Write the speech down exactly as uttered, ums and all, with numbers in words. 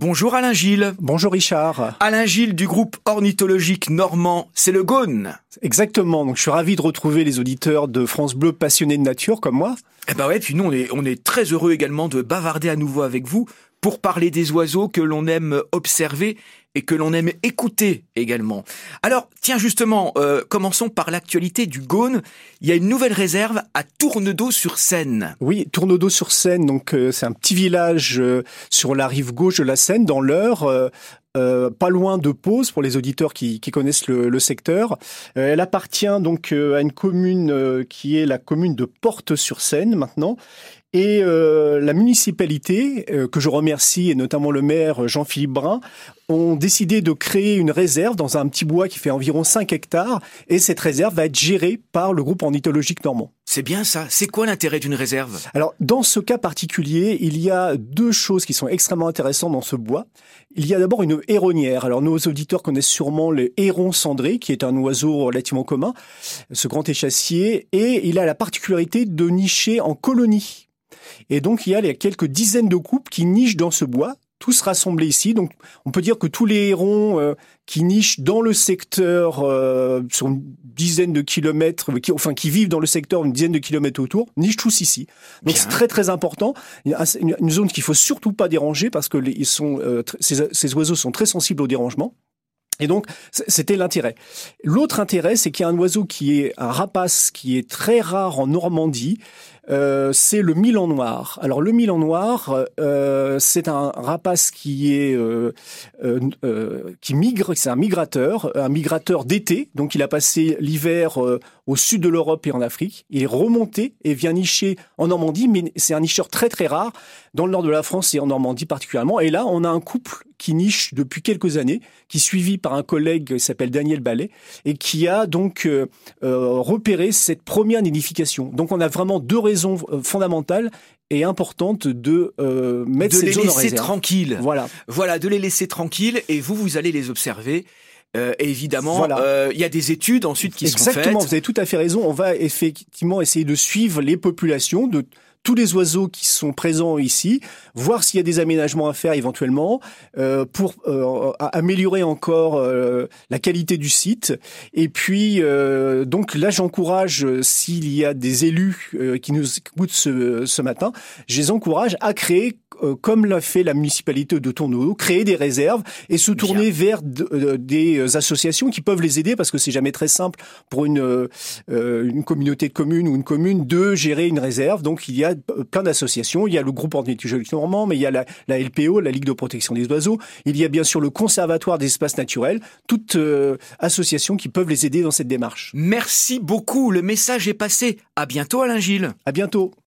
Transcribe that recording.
Bonjour Alain Gilles. Bonjour Richard. Alain Gilles du groupe ornithologique normand, c'est le Gaune. Exactement, donc je suis ravi de retrouver les auditeurs de France Bleu passionnés de nature comme moi. Eh ben ouais, puis nous on est, on est très heureux également de bavarder à nouveau avec vous pour parler des oiseaux que l'on aime observer et que l'on aime écouter également. Alors, tiens justement, euh, commençons par l'actualité du Gaune. Il y a une nouvelle réserve à Tournedos-sur-Seine. Oui, Tournedos-sur-Seine, donc euh, c'est un petit village euh, sur la rive gauche de la Seine, dans l'Eure, euh, euh, pas loin de Pose pour les auditeurs qui, qui connaissent le, le secteur. Euh, elle appartient donc euh, à une commune euh, qui est la commune de Portes-sur-Seine maintenant. Et euh, la municipalité, euh, que je remercie, et notamment le maire Jean-Philippe Brun, ont décidé de créer une réserve dans un petit bois qui fait environ cinq hectares. Et cette réserve va être gérée par le groupe ornithologique normand. C'est bien ça. C'est quoi l'intérêt d'une réserve ? Alors, dans ce cas particulier, il y a deux choses qui sont extrêmement intéressantes dans ce bois. Il y a d'abord une héronnière. Alors, nos auditeurs connaissent sûrement le héron cendré, qui est un oiseau relativement commun, ce grand échassier. Et il a la particularité de nicher en colonie. Et donc, il y a quelques dizaines de couples qui nichent dans ce bois, tous rassemblés ici. Donc, on peut dire que tous les hérons euh, qui nichent dans le secteur euh, sur une dizaine de kilomètres, qui, enfin, qui vivent dans le secteur une dizaine de kilomètres autour, nichent tous ici. Donc, Bien. C'est très, très important. Il y a une, une zone qu'il faut surtout pas déranger parce que les, ils sont, euh, ces, ces oiseaux sont très sensibles au dérangement. Et donc, c'était l'intérêt. L'autre intérêt, c'est qu'il y a un oiseau qui est un rapace qui est très rare en Normandie. Euh, c'est le milan noir. Alors le milan noir, euh, c'est un rapace qui est euh, euh, euh, qui migre, c'est un migrateur, un migrateur d'été. Donc il a passé l'hiver euh, au sud de l'Europe et en Afrique. Il est remonté et vient nicher en Normandie, mais c'est un nicheur très très rare dans le nord de la France et en Normandie particulièrement. Et là, on a un couple qui niche depuis quelques années, qui est suivi par un collègue qui s'appelle Daniel Ballet et qui a donc euh, euh, repéré cette première nidification. Donc on a vraiment deux raisons fondamentales et importantes de euh, mettre de cette les zone en laisser réserve. tranquilles. Voilà, voilà, de les laisser tranquilles et vous vous allez les observer. Euh, et évidemment, il voilà. euh, y a des études ensuite qui Exactement, sont faites. Vous avez tout à fait raison. On va effectivement essayer de suivre les populations de tous les oiseaux qui sont présents ici, voir s'il y a des aménagements à faire éventuellement euh, pour euh, améliorer encore euh, la qualité du site. Et puis, euh, donc là, j'encourage, s'il y a des élus euh, qui nous écoutent ce, ce matin, je les encourage à créer, euh, comme l'a fait la municipalité de Tournedos, créer des réserves et se tourner Bien. vers de, euh, des associations qui peuvent les aider, parce que c'est jamais très simple pour une, euh, une communauté de communes ou une commune de gérer une réserve. Donc, il y a plein d'associations. Il y a le groupe ornithologique normand, mais il y a la, la L P O, la Ligue de protection des oiseaux. Il y a bien sûr le Conservatoire des espaces naturels. Toutes euh, associations qui peuvent les aider dans cette démarche. Merci beaucoup. Le message est passé. À bientôt, Alain Gilles. À bientôt.